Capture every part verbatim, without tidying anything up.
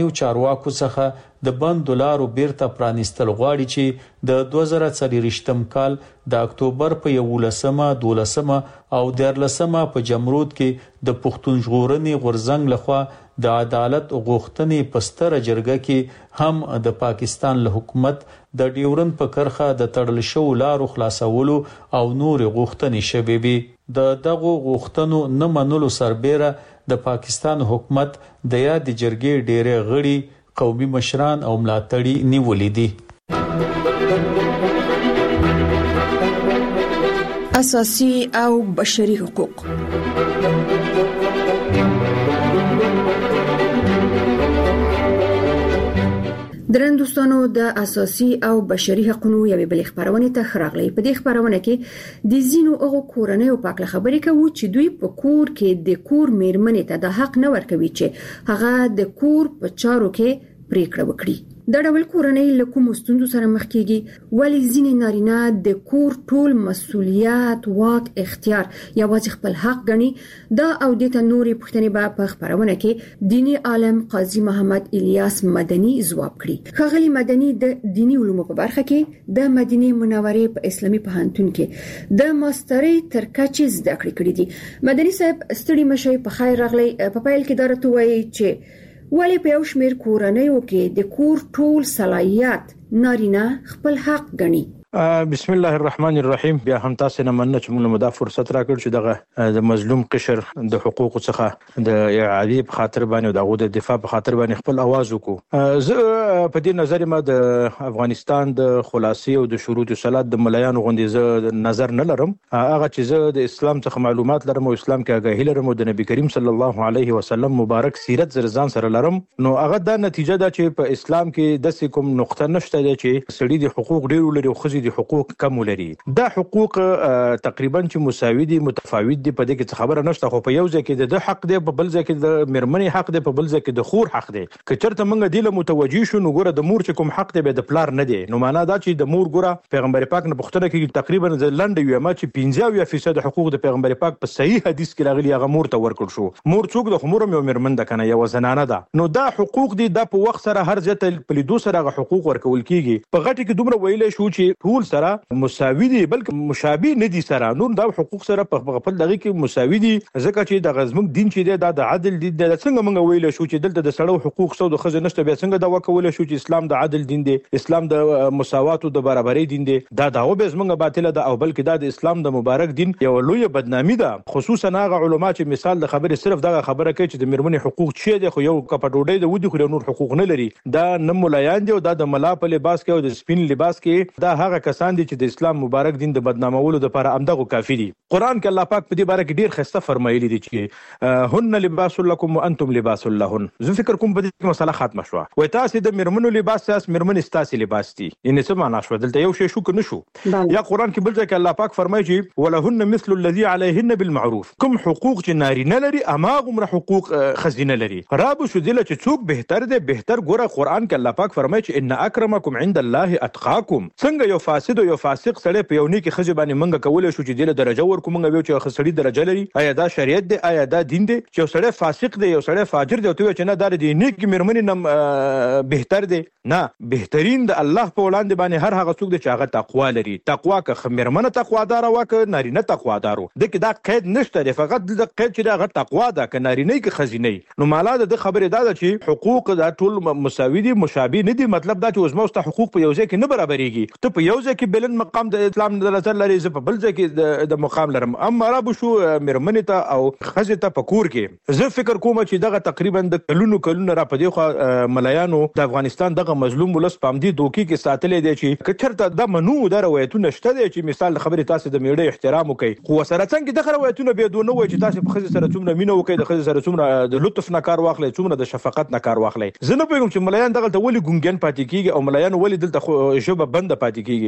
چارواکو څخه د بندو لارو بیرته پرانیستل غواړي چې د دوه زره څلوېښتم کال د اکتوبر په یولسمه دولسمه او دیارلسمه په جمرود کې د پښتون ژغورنې غورځنګ لخوا د عدالت غوښتنې په ستره جرګه کې هم د پاکستان له حکومت د ډیورن په کرخه د تړل شوو لارو خلاصولو او نور غوښتنې شوې وي. د دغو غوښتنو نه منلو سربیره د پاکستان حکومت د یاد جرګې ډېرې غړي قومي مشران او ملاتړي نیولې دي. اساسي او بشري حقوق. درن دوستانو د اساسي او بشري حقوقو یوې بلې خبرونه ته خراغلي. په دې خبرونه کې د زینو هغه کورنۍ په اړه خبرې کوي چې دوی په کور کې د کور میرمنې ته د حق نه ورکوي چې هغه د کور په چارو کې پریکړه وکړي. دا ډول کورنۍ له کوم ستونزو سره مخ کیږي؟ ولی ځینې نارینه د کور ټول مسؤلیت، واک، اختیار یوازې خپل حق ګڼي؟ دا او د تنوري پښتنې به په خبرونه کې دینی عالم قاضي محمد الیاس مدني ځواب کړي. ښاغلي مدني د دینی علومو په برخه کې د مدینه منورې په اسلامي پوهنتون کې د ماسترۍ تر کچې زده کړې کړې دي. مدني صاحب ستړي مشي، په خیر راغلی. په پیل کې درته وایي چې ولی په یو شمېر کورنیو کې د کور ټول صلاحیت نارینه خپل حق ګڼي. بسم الله الرحمن الرحیم. بیا هم تاسو نه مننه چې موږ مدا فرصت راکړ چې دغه د مظلوم قشر د حقوقو څخه د اعادې په خاطر باندې دغه د دفاع په خاطر باندې خپل आवाज وکړو. زه په دې نظر ما د افغانستان د خلاصي او د شروط صلات د ملایانو غوندې زه نظر نه لرم. هغه چې زه د اسلام څخه معلومات لرم او اسلام کې آگاهی لرم او د نبی کریم صلی الله علیه وسلم مبارک سیرت زرزان سره لرم، نو هغه دا نتیجه ده چې په اسلام کې د کوم نقطه نشته چې سړي د حقوق ډیر لري او خزي د حقوق کم لري. دا حقوق تقریبا چې مساوي دي، متفاوت دي، په دې کې خبره نشته. خو په یو ځای کې د حق دی، په بل ځای کې د میرمنې حق دی، په بل ځای کې د خور حق دی. که چېرته موږ دې له متوجي شو نو ګوره د مور چې کوم حق دی به د پلار نه دی. نو معنا دا چې د مور ګوره پیغمبر پاک نه پوښتنه کوي تقریبا د لنډ یو ما چې پنځه فیصد حقوق د پیغمبر پاک په صحیح حدیث کې راغلي هغه مور ته ورکړل شو. مور څوک د خمور یو میرمن ده کنه، یو زنانه ده. نو دا حقوق دي د په وخت سره هر ځای ته په لیدو سره هغه حقوق ورکول کیږي. په غټي کې دومره ویلې شو چې ټول سره مساوي دي بلکې مشابه نه دي سره. نور دا حقوق سره په خپل دغه کې مساوي دي، ځکه چې د غزمک دین چې دی دا د عدل دی. د څنګه موږ ویل شو چې دلته د سړو حقوق سو د خزه نشته، بیا څنګه دا وکول شو چې اسلام د عدل دین دی، اسلام د مساوات او د برابرۍ دین دی. دا داو به زمونږ باطله ده او بلکې دا د اسلام د مبارک دین یو لوی بدنامي ده. خصوصا هغه علما چې مثال د خبرې صرف دغه خبره کوي چې د میرمنې حقوق چی دي، خو یو کپ ډوډۍ د ودی خو نور حقوق نه لري. دا نه مولایان دي او دا د ملا په لباس کې او د سپین لباس کې دا هغه کسان دي چې د اسلام مبارک دین د بدنامولو لپاره امدغه کافی دي. قران کې الله پاک په دې باره کې ډیر خسته فرمایلی دي چې هن لباس لكم وانتم لباس لهن. زه فکر کوم په دې مسله ختمه شو. وای تاسو د میرمنو لباس تاسو میرمن تاسو لباس دي. یعنی څه معنا شو؟ دلته یو شی شو کنه شو. یا قران کې بل ځای کې الله پاک فرمایي چې ولهن مثل الذي عليهن بالمعروف. کوم حقوق چې نارینه لري اما غمر حقوق خزینه لري. راب شو دله چې څوک بهتر دی بهتر. ګوره قران کې الله پاک فرمایي چې ان اکرمکم عند الله اتقاکم. څنګه یو فاسد او یو فاسق سره په یو نیکی خزي باندې منګه کولای شو چې دله درجه ورکو منګه ویو چې خسړي درجه لري. آیا دا شریعت دی؟ آیا دا دین دی چې یو سړی فاسق دی یو سړی فاجر دی او ته چې نه دا د نیک میرمنې نه بهتر دی؟ نه، بهترین د الله په وړاندې باندې هر هغه څوک دی چې هغه تقوا لري. تقوا که میرمنه تقوا دار او که نارینه تقوا دارو دغه دا قید نشته دی، فقط د قید چې هغه تقوا ده که نارینه کې خزینه. نو مالا د خبره دا ده چې حقوق دا ټول مساوي دي، مشابه نه دي. مطلب دا چې اوس موږ حقوق په یو ځای کې نه برابرېږي. ته په یو ځای کې بلند مقام د اسلام د نظر لري، زه په بل ځای کې د مقام لرم. اما رب شو میرمنې ته او خزه ته په کور کې زه فکر کوم چې دغه تقریبا د کلونو کلونو را پدې خو ملایانو د افغانستان دغه مظلوم ولس پامدي دوکي کې ساتلې دي چې کچرته د منو د روایتونه شته دي چې مثال خبره تاسو د میړې احترام وکي. خو سره څنګه دغه روایتونه به دونه وای چې تاسو په خزه سره څومره مینه وکي، د خزه سره څومره د لطف نه کار واخلې، څومره د شفقت نه کار واخلې. زه نه پوهیږم چې ملایان دغه ته ولي ګونګن پاتې کیږي او ملایان ولي دلته ژبه بند پاتې کیږي.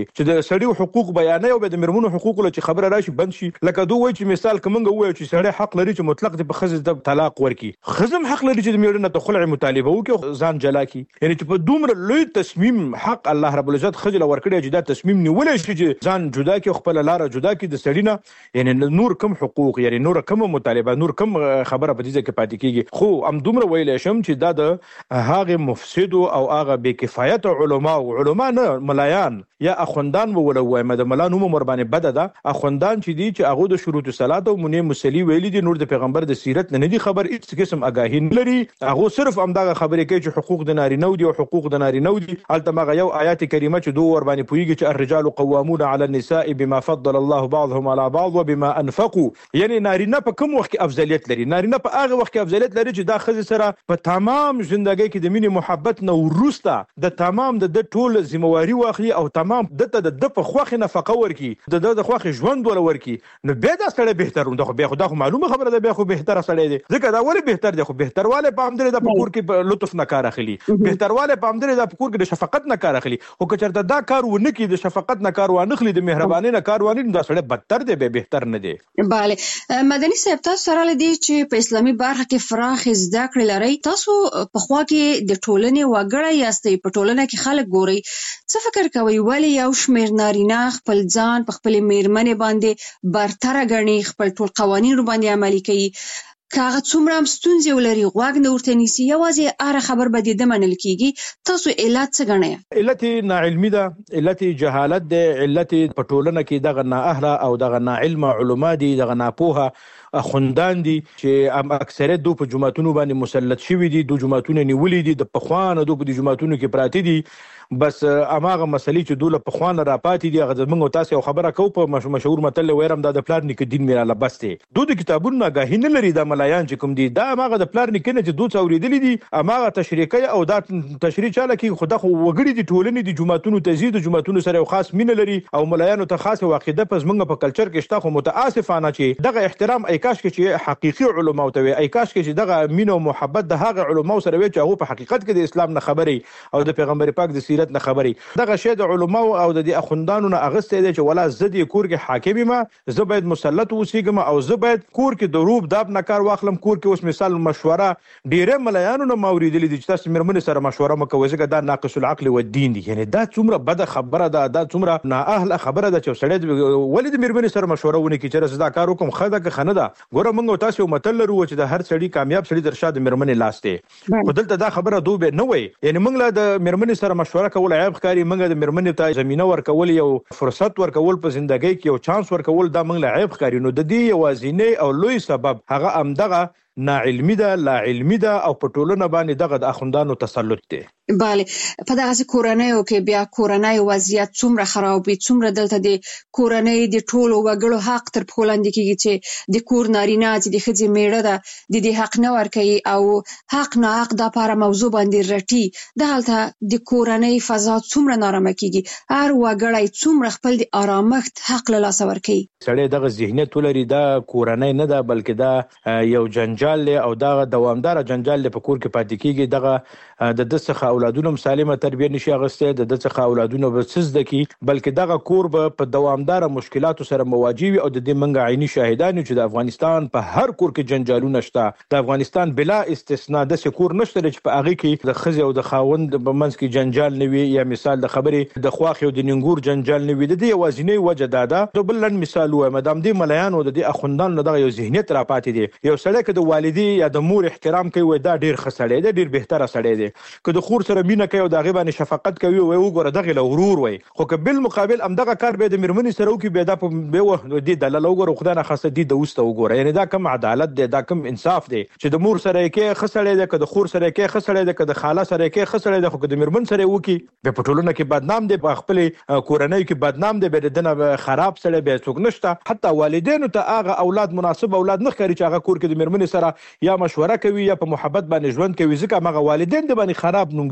کې چې د سړي حقوق بیانې او د مرمنو حقوق له خبره راشي بند شي. لکه دوی وایي چې مثال کومنګ وایي چې سړی حق لري چې مطلق د خزې د طلاق ورکي، خزم حق لري چې د میړه نه خلع مطالبه وکړي ځان جلا کی. یعنی چې په دومره لوی تصمیم حق الله رب العزت خزل ورکړي چې دا تصمیم نیولې شي چې ځان جدا کی خپل لار جدا کی د سړی نه. یعنی نور کم حقوق یعنی نور کم مطالبه نور کم خبره په دې کې پاتې کیږي. خو ام دومره ویلې شم چې دا د هغه مفسد او هغه بې کفایت علما او علما نه ملایان یا اخوندان وولوي مده ملان هم مر باندې بد ده. اخوندان چې دي چې هغه د شروط صلات او منی مسلی ویلي دي، نور د پیغمبر د سیرت نه دي خبر، هیڅ قسم آگاهی نه لري. هغه صرف امداغه خبرې کوي چې حقوق د نارینه دي او حقوق د نارینه دي. البته ما یو آیات کریمه چې دوه ور باندې پویږي چې الرجال قوامون على النساء بما فضل الله بعضهم على بعض وبما انفقوا. یعنی نارینه په کوم وخت کې افضلیت لري؟ نارینه په هغه وخت کې افضلیت لري چې دا خزې سره په تمام ژوندۍ کې د مینې محبت نه وروسته د تمام د ټول ذمہواری واخلي او تمام دته د د په خوخه نفقه ورکي، د د خوخه ژوند ول ورکي. نو به دا سره بهتر نو خو به خدا خو معلومه خبره ده، به خو بهتر سره دی. ځکه دا ولی بهتر دی؟ خو بهترواله په امدره د پکور کې لطف نه کار اخلي، بهترواله په امدره د پکور کې د شفقت نه کار اخلي. او که چرته دا کار ونه کی د شفقت نه کار وانه خلی د مهرباني نه کار وانه دا سره بدتر دی، به بهتر نه دی. bale مدني صاحب تاسو سره لدی چې په اسلامي برخه کې فراخ زده کړې لري، تاسو په خوا کې د ټولنې وګړی یاستئ، په ټولنه کې خلک ګوري. څه فکر کوي ولی یو شمېر نارینه خپل ځان په خپل میرمنې باندې برتره ګڼي، خپل ټول قوانین باندې عملي کوي؟ کاغه څومره هم ستونزې ولري غوږ نه ورته نیسي، یوازې اره خبر به دې منل کیږي. تاسو علت څه ګڼئ؟ علت ناعلمي ده، علت جهالت ده، علت په ټولنه کې دغه نااهله او دغه ناعلمه علما دي، دغه ناپوهه خوندان دي چې اکثریت دو په جماعتونو باندې مسلط شوي دي، دو جماعتونه نیولې دي، د پخوانه دو په جماعتونو کې پراته دي. بس اماغه مسلې چې دوله پخوانه را پاتې دي هغه زمونږ تاسو خبره کو په مشهور متل ويرم دا د پلار نیک دین میراله بس دي. دو د کتابونو آگاهی نه لري د ملایان چې کوم دي، دا اماغه د پلار نیک نه چې دوی اوریدلې دي، اماغه تشریکي او دا تشریح چاله کې خدا خو وګړي دي ټولنې دي جماعتونو تزيد جماعتونو سره خاص مين لري او ملایانو ته خاصه واقعده پس موږ په کلچر کې شته. خو متاسفانه چې دغه احترام ایکاش کې چې حقيقي علماء ته وي، ایکاش کې چې دغه مين او محبت د هغه علماء سره وي چې هغه په حقیقت کې د اسلام نه خبري او د پیغمبر پاک د سیرت نه خبري. دغه شی د علماء او د اخوندانو نه اغسته دي چې ولا زدي کور کې حاکم ما زه باید مسلط اوسېږم او زه باید کور کې د روب داب نه کار واخلم. کور کې اوس مثال مشوره ډیره ملایانو نه موریدلې دي چې تاسو مرمنې سره مشوره مکوئ، ځکه دا ناقص العقل و الدین دي. یعنی دا څومره بد خبره ده، دا څومره نااهله خبره ده چې سړی ولې د مرمنې سره مشوره ونه کوي چې زدا کار وکم خدا که خنه ده. ګوره موږ تاسو متل لرو چې د هر سړی کامیاب سړی در شاده مرمنې لاسته، خو دلته دا خبره دوه نه وي. یعنی موږ له د مرمنې سره مشوره کول عیب ښکاري، موږ د مرمنې ته زمينه ورکول یو فرصت ورکول په ژوندۍ کې یو چانس ورکول دا موږ له عیب ښکاري. نو د دې یوازینی او لوی سبب هغه امدغه ناعلمي ده، لا علمي ده او په ټولنه باندې دغه د اخوندانو تسلط دی. bale په دغه کورنۍ کې بیا کورنۍ وضعیت څومره خراب وي، څومره دلته د کورنۍ د ټولو وګړو حق تر پښو لاندې کیږي چې د کور نارینه چې د ښځې میړه ده د دې حق نه ورکوي او حق نه حق د لپاره موضوع باندې رټي. دلته د کورنۍ فضا څومره نارامه کیږي، هر وګړی څومره خپل د آرامښت حق له لاسه ورکوي. سړی دغه ذهنیت ولري دا کورنۍ نه ده بلکې دا یو جنجال له او دا دوامدار جنجال له په کور کې پاتې کیږي. دغه د د څخه اولادونو سالمه تربیه نشي اغسته، د د څخه اولادونو به سزده کی، بلکې دغه کور به په دوامدار مشکلاتو سره مواجه وي. او د دې منګ عیني شاهدان چې د افغانستان په هر کور کې جنجالونه شته. د افغانستان بلا استثناء د سکور نشته چې په هغه کې د خزي او د خاوند په منځ کې جنجال نه وي، یا مثال د خبرې د خواخ او د ننګور جنجال نه وي. د دې وازینه وجه دادا د بلن مثال و مدام دې مليان او د اخوندان دغه یو ذهنیت را پاتې دي. یو سړی که د والدي یا د مور احترام کوي دا ډیر خسړی دی، ډیر بهتره سړی دی. که د خور سره مینه کوي او دغه باندې شفقت کوي او وګوره دغه له غرور وي، خو که بل مقابل ام دغه کار به د مرمنې سره وکي به دا په به و دي دلاله وګوره خدای نه خاصه دي د وسته وګوره. یعنی دا کم عدالت دی، دا کم انصاف دی چې د مور سره کې خسړی دی، که د خور سره کې خسړی دی، که د خاله سره کې خسړی دی، خو که د مرمن سره وکي به په ټولنه کې بدنام دی، په خپل کورنۍ کې بدنام دی، به دنه خراب سره به څوک نشته. حتی والدینو ته هغه اولاد مناسب اولاد نه ښکاري چې هغه کور کې د مرمنې سره یا مشوره کوي یا په محبت باندې ژوند کوي، ځکه هغه والدین د باندې خراب نوم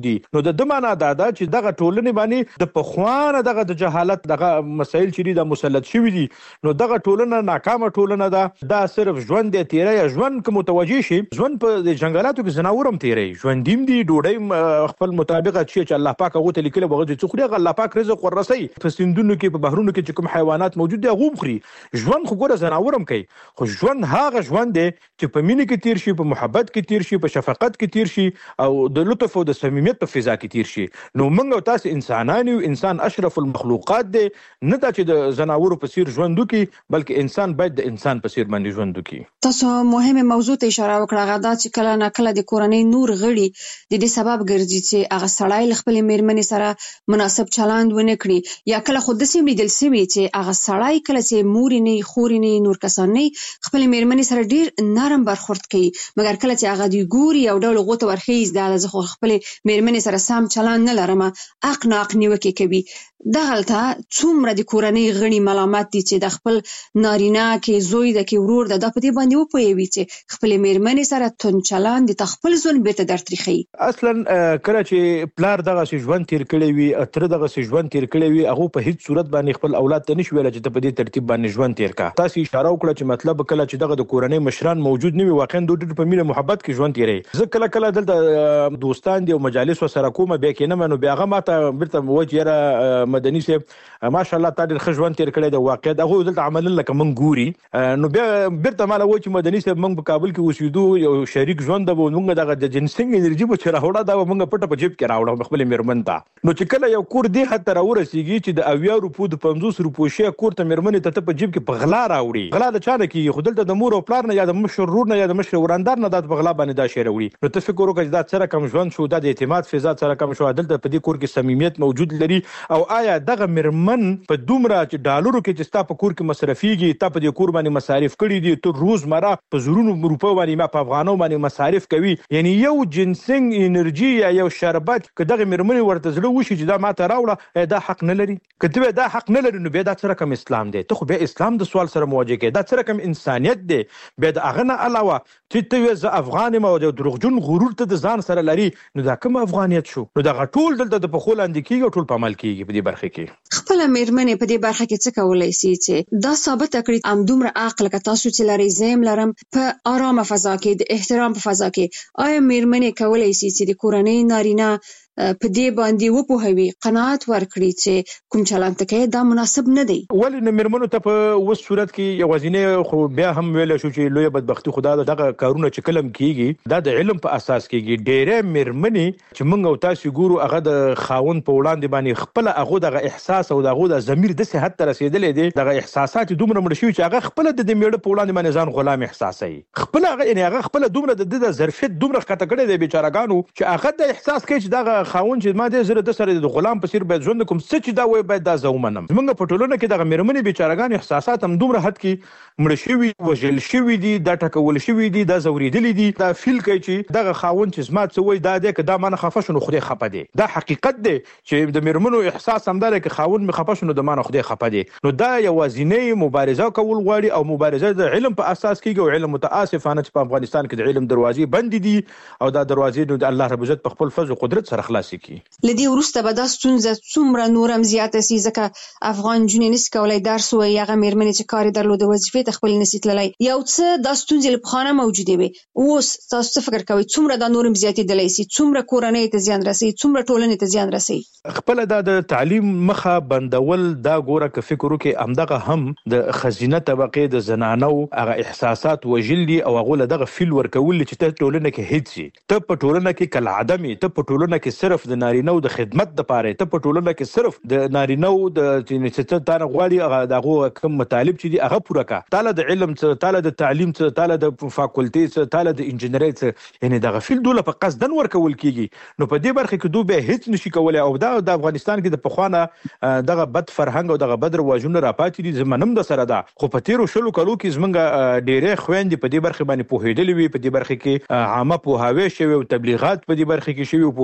دي. نو د دمانه دا دا چې دغه ټولنې باندې د پخوانه دغه د جهالت دغه مسایل چې د مسلط شوی دي، نو دغه ټولنه ناکامه ټولنه ده. دا صرف ژوند دی تیری ژوند که متوجه شي، ژوند په جنگلاتو کې زناورم تیری ژوند دیم دي ډوډۍ خپل مطابقت شي چې الله پاک هغه ته لیکل وغه چې خوري الله پاک رزق ورسي. په سیندونو کې په بحرونو کې چې کوم حیوانات موجود دي هغه خوري. ژوند خو ګوره زناورم کوي، خو ژوند هغه ژوند دی چې په مینه کې تیر شي، په محبت کې تیر شي، په شفقت کې تیر شي او د لطف او د صمیمیت په فضا کې تیر شي. نو موږ او تاسو انسانان یو، انسان اشرف المخلوقات دی، نه دا چې د زناورو په څیر ژوند وکړي بلکې انسان باید د انسان په څیر باندې ژوند وکړي. تاسو مهمه موضوع ته اشاره وکړه، غدا چې کله نه کله د کورنۍ نور غړي د دې سبب ګرځي چې هغه سړی خپل میرمنې سره مناسب چلند ونه کړي، یا کله خود سیمې دل سیمې چې هغه سړی کله چې مور نه خور نه نور کسان نه خپل میرمنې سره ډیر نرم برخورد کوي، مګر کله چې هغه دی ګوري او ډول غوته ورخیز دا زه خو خپل میرمنې سره سم چلند نه لرم، اق نه اق نیوکه کوي. دغلته څومره د کورنۍ غړي ملامت دي چې د خپل نارینه کې زوی د کې ورور د په دې باندې وپوهوي چې خپل میرمنې سره تون چلند د خپل ځون بیرته درتریخي. اصلا کله چې پلار دغه سي ژوند تیر کړی وي، اتر دغه سي ژوند تیر کړی وي، هغه په هیڅ صورت باندې خپل اولاد ته نشي ویل چې ته په دې ترتیب باندې ژوند تیر کا. تاسو اشاره وکړه چې مطلب کله چې دغه د کورنۍ مشران موجود نه وي واقعا د ډېر په مینه محبت کې ژوند تیری. زه کله کله دلته دوستان دي او مجالس سره کوم بیا کې نه منو بیا هغه ماته بیرته وجه مدني سي ماشاءالله تا ډېر ښه ژوند تیر کړی د واقعیت هغه دلته عمل لکه من ګوري. نو بیا بیرته مالا و چې مدني صاحب موږ په کابل کې اوسېدو یو شریک ژوند د موږ دغه د جنسنګ انرژي په چې راوړه دا موږ پټه په جیب کې راوړه خپل میرمن ته. نو چې کله یو کور دی حتی راورسیږي چې د اویا روپو د پنځوس روپو شی کور ته میرمن ته په جیب کې په غلا راوړي. غلا د چا نه کیږي؟ خو دلته د مور او پلار نه یا د مشر رور نه یا د مشر وراندار نه د غلا باندې دا شی راوړي. نو ته فکر وکړه دا سره کم ژوند شو، دا د اعتماد فضا سره کم شو، دلته په دې کور کې صمیمیت موجود لري. او آیا دغه میرمن په دومره چې ډالرو کې چې ستا په کور کې مصرفيږي تا په دې کور باندې مصارف کړي دي، ته روزمره په زرونو روپو باندې ما په افغانو باندې مصارف کوي، یعنی یو جنسنګ انرژي یا یو شربت که دغه میرمن ورته زړه وشي چې دا ماته راوړه دا حق نه لري؟ کته دا حق نه لري نو بیا دا سره کوم اسلام دی؟ ته خو بیا اسلام د سوال سره مواجه کې دا سره کوم انسانيت دی؟ بیا د اغه نه علاوه چې ته ز افغان ما د دروغجن غرور ته د ځان سره لري، نو دا کوم افغانیت شو؟ نو دا غټول دلته د پخول اند کېږي ټول په عمل کېږي په دې برخه کې. خپل میرمنې په دې برخه کې څه کولای شي چې دا ثابت کړي ام دومره عقل که تاسو چې لري زم لرم په آرامه فضا کې د احترام په فضا کې؟ آیا میرمنې کولای شي چې د کورنۍ نارینه په دې باندې وپوهوي، قناعت ورکړي چې کوم چلند کوي دا مناسب نه دی؟ ولې نه میرمنو ته په وس صورت کې یوازینه خو بیا هم ویل شو چې لوی بدبختی خدا دغه کارونه چې کلم کیږي دا د علم په اساس کیږي. ډېرې میرمنې چې موږ او تاسو ګورو هغه د خاون په وړاندې باندې خپل هغه دغه احساس او دغه د ضمیر د صحت ته رسیدلې دي، دغه احساسات دومره مړ شوي چې هغه خپل د میړه په وړاندې باندې ځان غلام احساسوي. خپل هغه یعنی هغه خپل دومره د ظرفیت دومره خطا کړی دی بیچارهګانو چې هغه د احساس کوي چې دغه خاون چې ما دې زره د سره د غلام په څیر باید ژوند کوم څه چې دا وای باید دا زومنم. موږ په ټولنه کې دغه میرمنې بیچارهګان احساسات هم دومره حد کې مړ شوي وژل شوي دي، دا ټکول شوي دي، دا زوریدلي دي، دا فیل کوي چې دغه خاون چې زما څه وای دا دی که دا مانه خفه شو نو خدای خفه دی. دا حقیقت دی چې د میرمنو احساس هم دا که خاون مې خفه شو نو د مانه خدای خفه دی. نو دا یوازینی مبارزه کول غواړي او مبارزه د علم په اساس کېږي او علم متاسفانه چې په افغانستان کې د علم دروازې بند دي او دا دروازې نو د الله رب عزت په خپل فضل او قدرت سره خلاص کړي. لدی ورسته به دا ستونزه څومره نورم زیاته سي ځکه افغان جنې نس کولای درس وایي، هغه میرمنې چې کار درلوده وظیفې ته خپل نسي تللی، یو څه دا ستونزې له پخوانه موجودې وي. اوس تاسو څه فکر کوئ څومره دا نورم زیاتېدلی سي؟ څومره کورنۍ ته زیان رسوي؟ څومره ټولنې ته زیان رسوي؟ خپل دا د تعلیم مخه بندول دا ګوره که فکر وکړي همدغه هم د خزینه طبقې د زنانو هغه احساسات وژل دي او هغه له دغه فیل ورکول چې ته ټولنه کې هیڅ شي، ته په ټولنه کې کل عدمي، ته په ټولنه کې صرف د نارینه د خدمت د پاره، ته په ټولنه کې صرف د نارینه د چې ته نه غواړي هغه دغه کوم مطالب چې دي هغه پوره کا، تعالی د علم څخه، تعالی د تعلیم څخه، تعالی د فاکولټي څخه، تعالی د انجینرۍ څخه، یعنی دغه فیل دوله په قصدن ورکول کیږي. نو په دې برخه کې دوی به هیڅ نشي کولای او دا د افغانستان کې د پخوانه دغه بد فرهنګ او دغه بد رواجونه راپاتې دي زمونږ د سره ده. خو په تیرو شلو کلو کې زمونږ ډېرې خويندې په دې برخه باندې پوهېدلې وي، په دې برخه کې عامه پوهاوی شوی او تبلیغات په دې برخه کې شوی او پوهېدلې وي.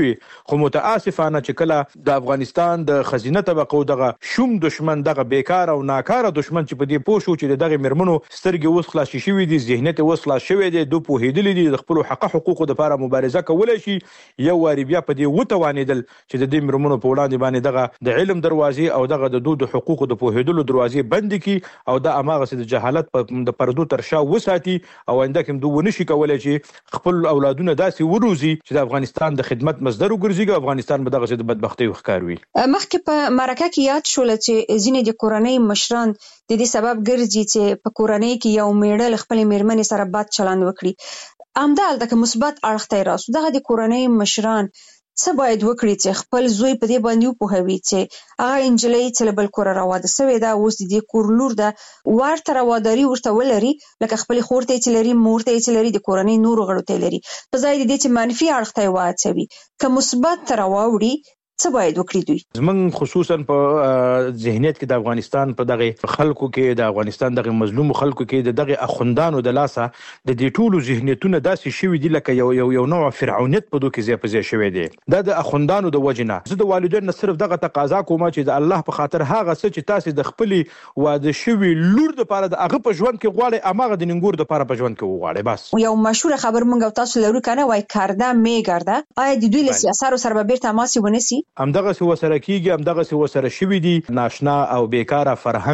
خو متاسفانه چې کله د افغانستان د خزینه طبقو دغه شوم دشمن دغه بیکار او ناکاره دشمن چې په دې پوه شو چې دغه مرمنو سترګې اوس خلاص شوي دي ذهنیت اوس خلاص شوی دی دوی پوهېدلي دي د خپلو حق حقوقو دپاره مبارزه کولی شي یو وارې بیا په دې وتوانېدل چې د دې مرمنو په وړاندې باندې دغه د علم دروازې او دغه د دوی د حقوقو د پوهېدلو دروازې بندې کړي او دا هماغسې د جهالت د پردو تر شا وساتي او آینده کې هم دوی ونشي کولی چې خپل اولادونه داسې وروزي چې د افغانستان د خدمت مصدر وګرځي او افغانستان به دغسې د بدبختۍ ښکار وي. مخکې په مرکه کې یاد شول چې ځینې د کورنۍ مشران د دې سبب ګرځي چې په کورنۍ کې یو میړه له خپلې مېرمنې سره بد چلند وکړي. همدالته که مثبت اړخ ته یې راسو دغه د کورنۍ مشران څه باید وکړي چې خپل زوی په دې باندې وپوهوي چې هغه انجلۍ چې له بل کوره راواده شوې ده اوس د دې کور لور ده ورته رواداري ورته ولري لکه خپلې خور ته چې لري مور ته چې لري د کورنۍ نورو غړو ته لري په ځای د دې چې منفي اړخ ته یې واچوي که مثبت ته راواوړي څه باید وکړي دوی؟ زمونږ خصوصا په ذهنیت کې د افغانستان په دغه خلکو کې د افغانستان دغه مظلوم خلکو کې د دغه اخوندانو د لاسه د دې ټولو ذهنیتونه داسې شوي دي لکه یو یو یو نوع فرعونیت په دوی کې ځای په ځای شوی دی. دا د اخوندانو د وجې نه زه د والدینو نه صرف دغه تقاضا کوم چې د الله په خاطر هغه څه چې تاسې د خپلې واده شوي لور دپاره د هغه په ژوند کې غواړئ هماغه د ننګور دپاره په ژوند کې وغواړئ. بس یو مشهوره خبر موږ او تاسو لرو که نه وایي کرده میګرده آیا د دوی له سیاسارو سره به بیرته تماس ونیسي؟ همدغسې ورسره کېږي همدغسې ورسره شوي دي. ناشنا او بیکاره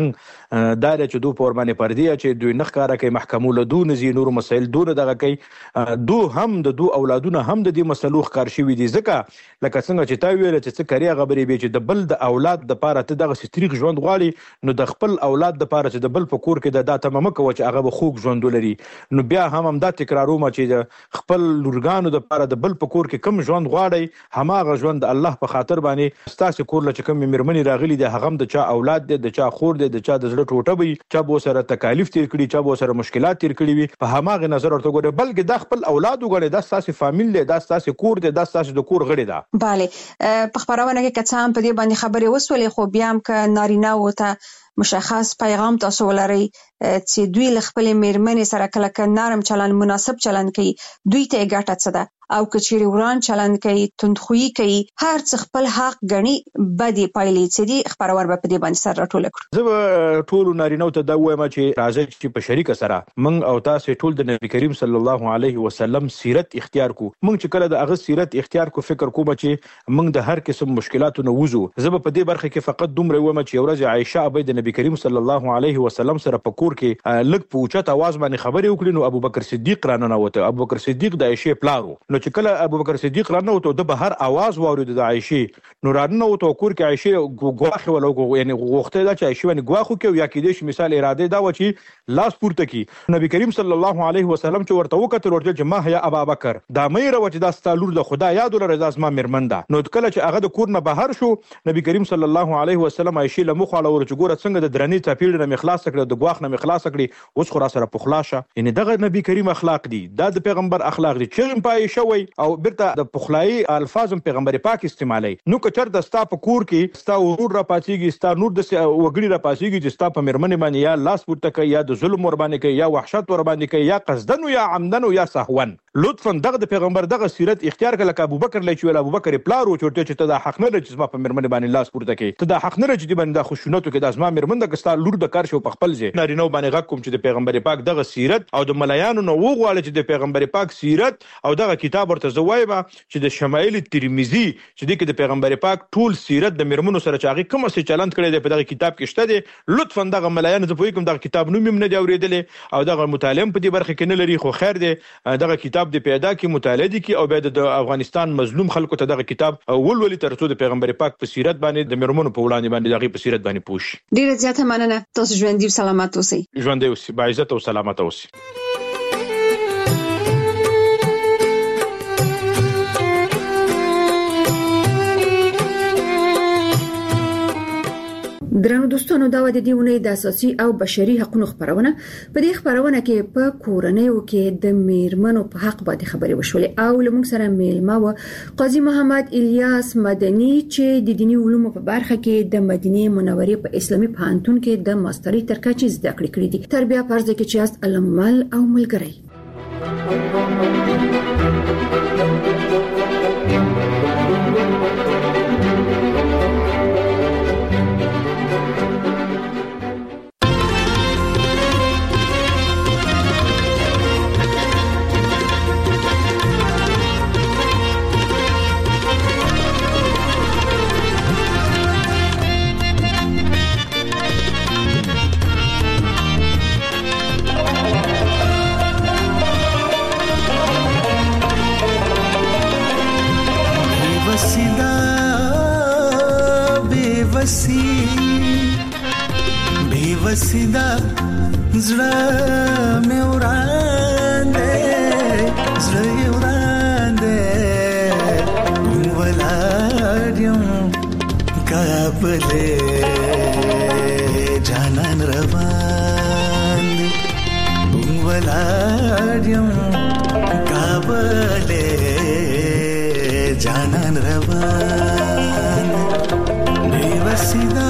فرهنګ دا دی چې دوی په ورباندې پردې چې دوی نه ښکاره کوي محکمو له دوی نه ځي نورو مسایل دوی نه دغه کوي دوی هم د دوی اولادونه هم د دې مسلو ښکار شوي دي ځکه لکه څنګه چې تا ویله چې څه کریا خبرې وې چې د بل د اولاد دپاره ته دغسې تریخ ژوند غواړي نو د خپل اولاد دپاره چې د بل په کور کې د دا تمه مه کوه چې هغه به خوږ ژوند ولري. نو بیا هم همدا تکرارومه چې د خپل لورګانو دپاره د بل په کور کې کم ژوند غواړئ هماغه ژوند د الله په خاطر باندې ستاسې کور له چې کومې مېرمنې راغلي دي هغه هم د چا اولاد دی د چا خور دی د چا د زړه ټوټه وي چا به ورسره تکالیف تېر کړي چا به ورسره مشکلات تېر کړي وي په هماغې نظر ورته وګورئ بلکې دا خپل اولاد وګڼئ دا ستاسې فامیل دی دا ستاسې کور دی دا ستاسې د کور غړې ده. بله په خپرونه کې که څه هم په دې باندې خبرې وسولې خو بیا هم که نارینه و ته مشخص پیغام تاسو ولرئ چې دوی له خپلې مېرمنې سره کله که نرم چلند مناسب چلند کوي دوی ته یې ګټه څه ده او که چیرې وران چلند کوي تندخویي کوي هر څه خپل حق ګڼي بدې پایلې څه دي خپرونه به په دې باندې سر راټوله کړو. زه به ټولو نارینهو ته دا ووایم چې راځئ چې په شریکه سره موږ او تاسې ټول د نبي کریم صلی الله علیه وسلم سیرت اختیار کړو. موږ چې کله د هغه سیرت اختیار کړو فکر کوم چې موږ د هر قسم مشکلاتو نه وځو. زه به په دې برخه کې فقط دومره ووایم چې یو ورځ عایشه ابی د نبي کریم صلی الله علیه وسلم سره په کور کې لږ په اوچت اواز باندې خبرې وکړې نو ابوبکر صدیق راننوته. ابوبکر صدیق د عایشې پلار و نو چې کله ابوبکر صدیق راننوته د بهر اواز واورید د عایشې نو راننوته کور کې عایشې ګواخ ولو یعنی غوښته دا چې عایشې باندې ګواخو کې یا کې دې مثال اراده دا و چې لاس پورته کی نبی کریم صلی الله علیه وسلم چې ورته وکړل ورته چې ما هيا ابوبکر دا مې راو چې دا ستالور د خدا یاد ولر د اسما مرمن ده. نو کله چې هغه د کور نه بهر شو نبی کریم صلی الله علیه وسلم عایشې له مخاله ورچ ګوره څنګه د درنې چاپیړ نه مخلاص کړ د ګواخ نه مخلاص کړي اوس خو را سره پخلاشه یعنی دغه نبی کریم اخلاق دي دا د پیغمبر اخلاق دي چې پای شوی او برته د پخلای الفاظم پیغمبر پاک استعمالي. نو کچر د ستا په کور کې ستا ورور را پاتېږي ستا نور د وګړي را پاتېږي چې ستا په مېرمنې باندې یا لاس پورته کوي یا د ظلم ور باندې کوي یا وحشت ور باندې کوي یا قصدن یا عمدن یا سهوا لطفا دغه د پیغمبر دغه سیرت اختیار کړه ک ابوبکر لچ ویل ابوبکر پلار و چورته چې ته د حق نه لري چې ما په مېرمنې باندې لاس پورته کوي ته د حق نه لري چې باندې د خوشونتو کې د اسما مېرمن د کستا لور د کار شو په خپل ځای نارینه باندې غږ کوم چې د پیغمبر پاک دغه سیرت او د ملایانو نو وغواړي چې د پیغمبر پاک سیرت او دغه کتاب ورته زوایبه چې د شمایل ترمذی چې د د پیغمبر پاک ټول سیرت د مېرمنو سره چاغي کوم څه چلند کړي د په دغه کتاب کې شته دي لطفا دغه ملایانو ته پوي کوم دغه کتاب نوم هم نه دی اورېدلې او دغه مطالعه په دې برخه کې نه لري خو خیر دی دغه کتاب د پیدا کې مطالعه دي کې او بیا د افغانستان مظلوم خلکو ته دغه کتاب ولولي ترڅو د پیغمبر پاک په سیرت باندې د مېرمنو په وړاندې باندې دغه په سیرت باندې پوښ. ډیره زیاته مننه تاسو ژوندۍ سلامت اوسئ. ژوندۍ اوسئ با عزت او سلامت اوسئ. درنو دوستانو دا و د دې ونې د اساسي او بشري حقوقو خبرونه په دې خبرونه کې په کورنۍ او کې د میرمنو په حق باندې خبرې وشولې او لمونږ سره میلمه و قاضي محمد الیاس مدني چې د دینی علومو په برخه کې د مدینه منورې په اسلامي پوهنتون کې د ماستري تر کچې زده کړې کړې دي. تربیه فرض کې چې است علمل او ملګری وسیدا بے وسی بے وسیدا زړه مې وران دی زړه یې وران دی ولاړم کابلې جانان روان دی ولاړم کابلې جانان روان بے وسیدا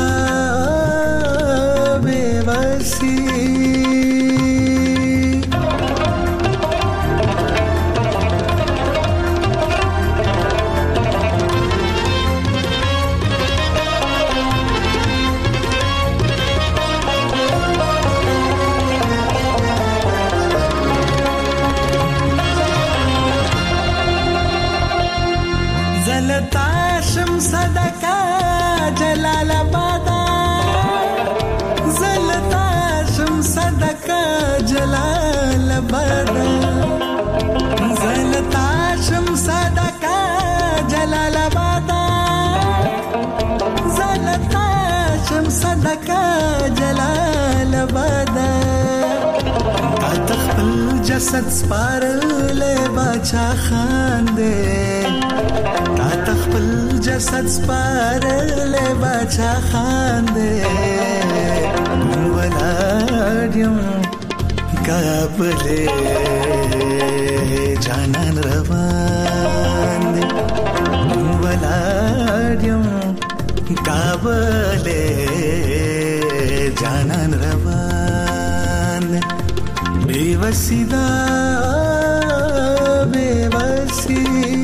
بے وسی زلتاشم صدقه جلال آباد زلتاشم صدقه جلال آباد زلتاشم صدقه جلال آباد زلتاشم صدقه جلال آباد تا تخپل جسد سپارلې باچا خان دې تا تخپل جسد سپارلې باچا خان دې ولاړم کابلې جانان روان دې ولاړم کابلې جانان روان دې بے وسیدا بے وسی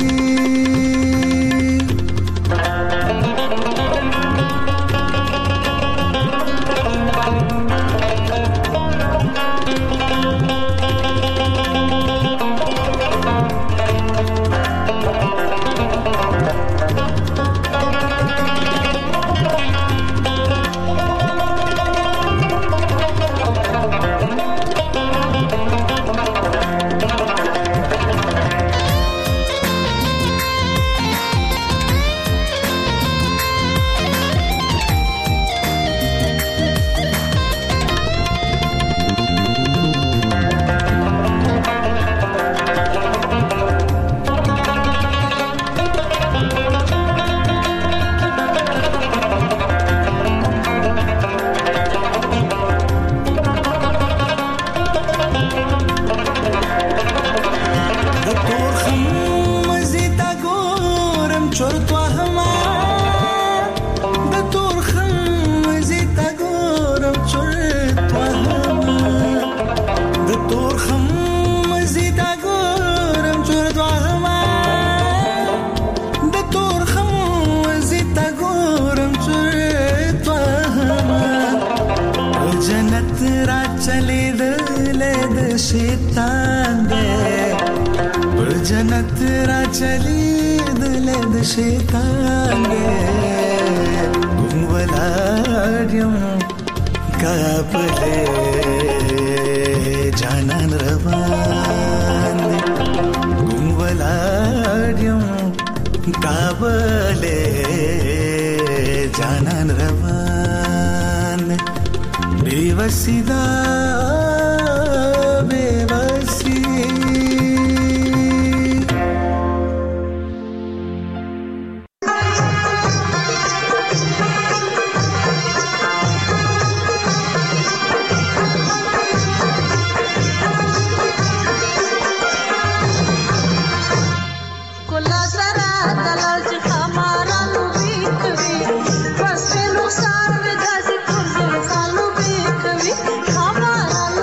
شیطان دے جنت را چلی دل د شیطان دے ولاړم کابلې جانان روان دے ولاړم کابلې جانان روان دے بے وسیدا بے وسی Come on.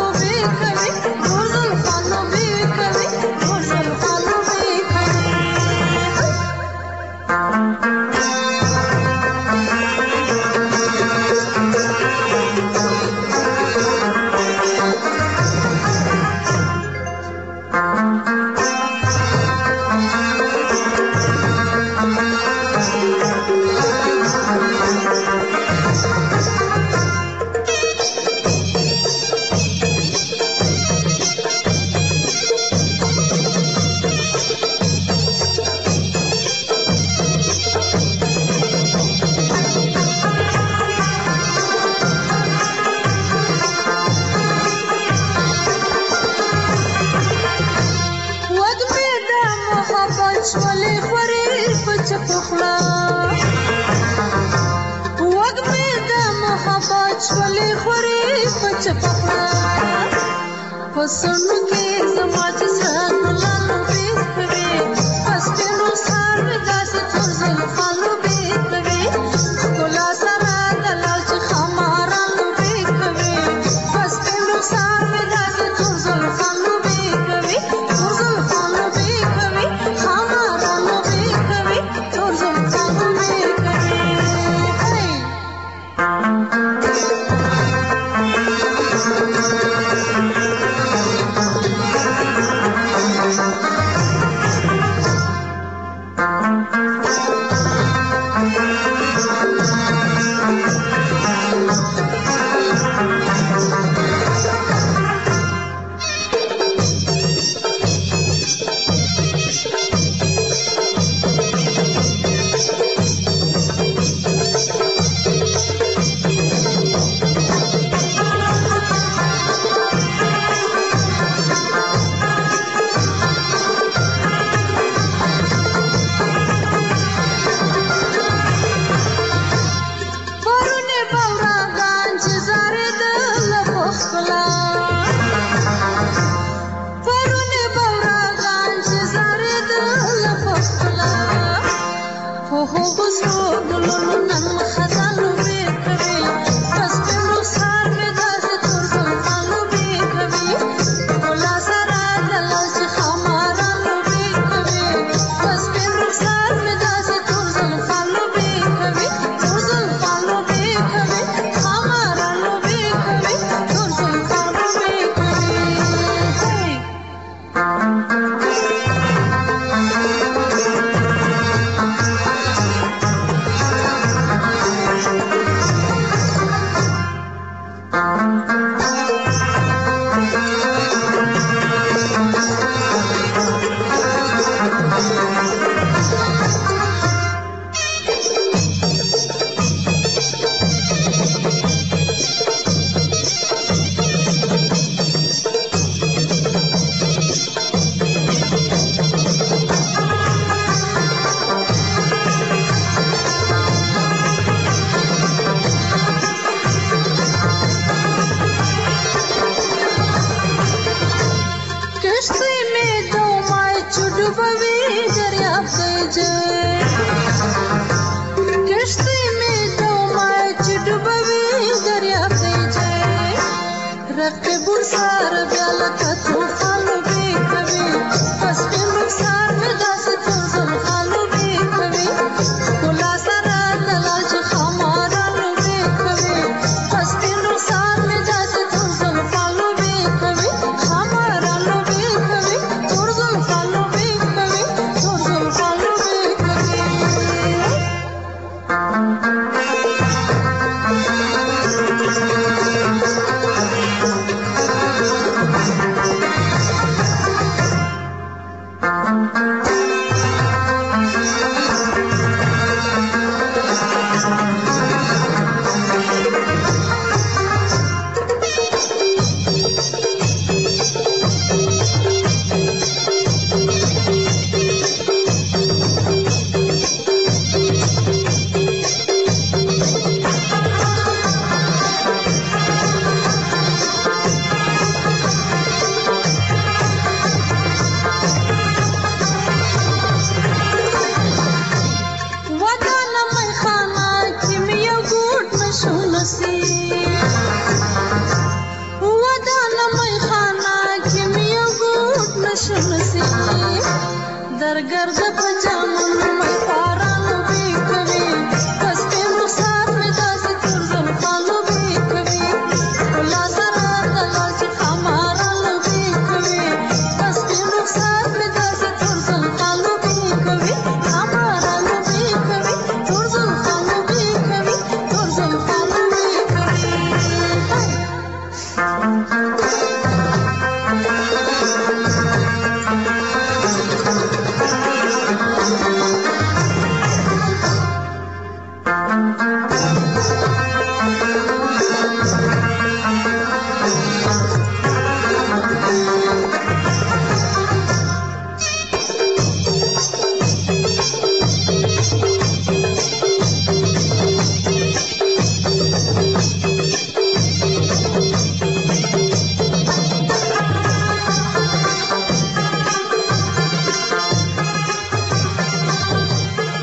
Oh, oh, oh, oh, oh, oh, oh, oh, oh,